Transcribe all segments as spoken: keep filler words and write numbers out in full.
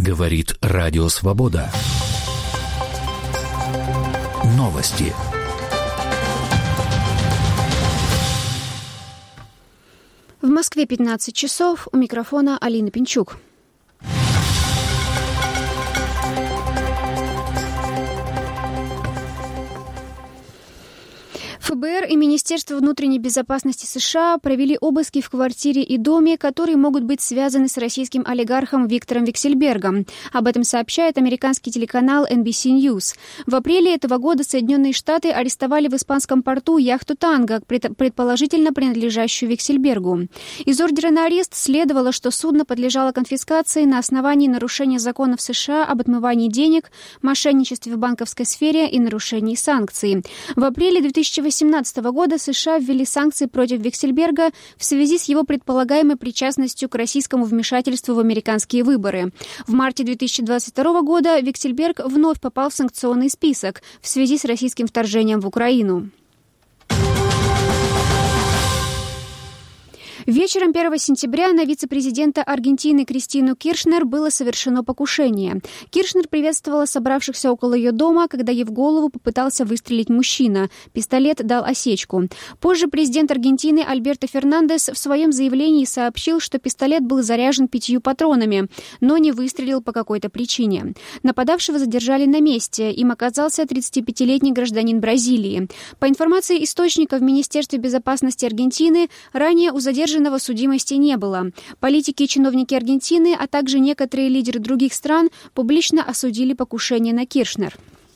Говорит Радио Свобода. Новости. В Москве пятнадцать часов. У микрофона Алина Пинчук. эф бэ эр и Министерство внутренней безопасности США провели обыски в квартире и доме, которые могут быть связаны с российским олигархом Виктором Вексельбергом. Об этом сообщает американский телеканал эн би си News. В апреле этого года Соединенные Штаты арестовали в испанском порту яхту «Танго», предположительно принадлежащую Вексельбергу. Из ордера на арест следовало, что судно подлежало конфискации на основании нарушения законов США об отмывании денег, мошенничестве в банковской сфере и нарушении санкций. В апреле две тысячи восемнадцатого года США ввели санкции против Вексельберга в связи с его предполагаемой причастностью к российскому вмешательству в американские выборы. В марте две тысячи двадцать второго года Вексельберг вновь попал в санкционный список в связи с российским вторжением в Украину. Вечером первого сентября на вице-президента Аргентины Кристину Киршнер было совершено покушение. Киршнер приветствовала собравшихся около ее дома, когда ей в голову попытался выстрелить мужчина. Пистолет дал осечку. Позже президент Аргентины Альберто Фернандес в своем заявлении сообщил, что пистолет был заряжен пятью патронами, но не выстрелил по какой-то причине. Нападавшего задержали на месте. Им оказался тридцатипятилетний гражданин Бразилии. По информации источника в Министерстве безопасности Аргентины, ранее у задержанного судимости не было. Политики и чиновники Аргентины, а также некоторые лидеры других стран публично осудили покушение на Киршнер.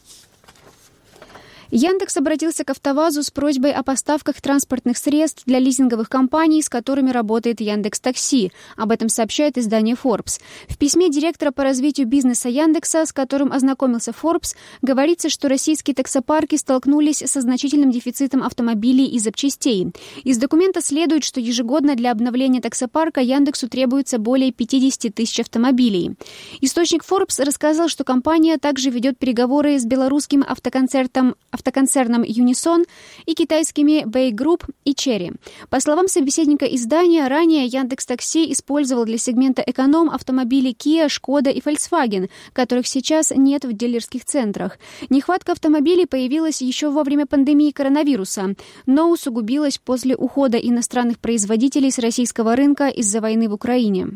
Яндекс обратился к АвтоВАЗу с просьбой о поставках транспортных средств для лизинговых компаний, с которыми работает Яндекс.Такси. Об этом сообщает издание Forbes. В письме директора по развитию бизнеса Яндекса, с которым ознакомился Forbes, говорится, что российские таксопарки столкнулись со значительным дефицитом автомобилей и запчастей. Из документа следует, что ежегодно для обновления таксопарка Яндексу требуется более пятьдесят тысяч автомобилей. Источник Forbes рассказал, что компания также ведет переговоры с белорусским автоконцерном автоконцерном Unison и китайскими Bay Group и Chery. По словам собеседника издания, ранее Яндекс.Такси использовал для сегмента эконом автомобили Kia, Шкода и Volkswagen, которых сейчас нет в дилерских центрах. Нехватка автомобилей появилась еще во время пандемии коронавируса, но усугубилась после ухода иностранных производителей с российского рынка из-за войны в Украине.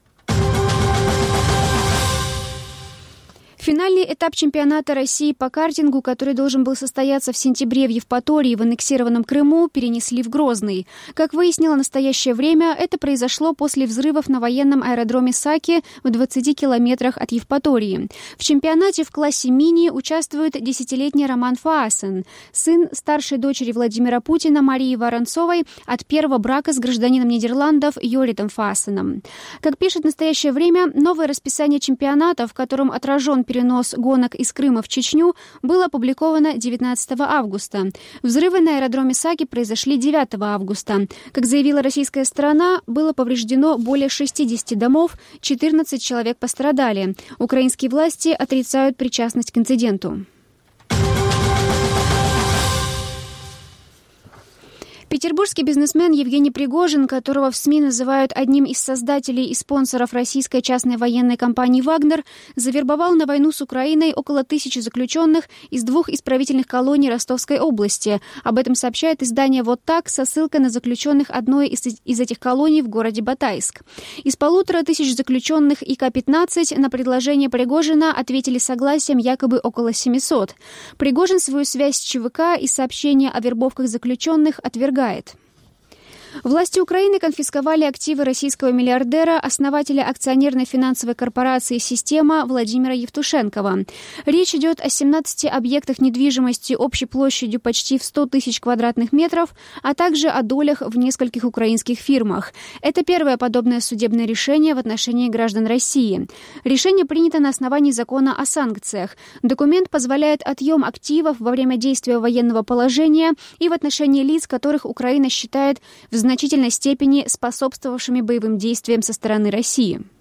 Финальный этап чемпионата России по картингу, который должен был состояться в сентябре в Евпатории в аннексированном Крыму, перенесли в Грозный. Как выяснило настоящее время, это произошло после взрывов на военном аэродроме Саки в двадцати километрах от Евпатории. В чемпионате в классе мини участвует десятилетний Роман Фаасен, сын старшей дочери Владимира Путина Марии Воронцовой от первого брака с гражданином Нидерландов Йоритом Фаасеном. Как пишет настоящее время, новое расписание чемпионата, в котором отражен перенос гонок из Крыма в Чечню, было опубликовано девятнадцатого августа. Взрывы на аэродроме Саки произошли девятого августа. Как заявила российская сторона, было повреждено более шестидесяти домов, четырнадцать человек пострадали. Украинские власти отрицают причастность к инциденту. Петербургский бизнесмен Евгений Пригожин, которого в СМИ называют одним из создателей и спонсоров российской частной военной компании «Вагнер», завербовал на войну с Украиной около тысячи заключенных из двух исправительных колоний Ростовской области. Об этом сообщает издание «Вот так» со ссылкой на заключенных одной из, из этих колоний в городе Батайск. Из полутора тысяч заключенных И К пятнадцать на предложение Пригожина ответили согласием якобы около семисот. Пригожин свою связь с ЧВК и сообщения о вербовках заключенных отвергает. Власти Украины конфисковали активы российского миллиардера, основателя акционерной финансовой корпорации «Система» Владимира Евтушенкова. Речь идет о семнадцати объектах недвижимости общей площадью почти в сто тысяч квадратных метров, а также о долях в нескольких украинских фирмах. Это первое подобное судебное решение в отношении граждан России. Решение принято на основании закона о санкциях. Документ позволяет отъем активов во время действия военного положения и в отношении лиц, которых Украина считает в значительной степени способствовавшими боевым действиям со стороны России.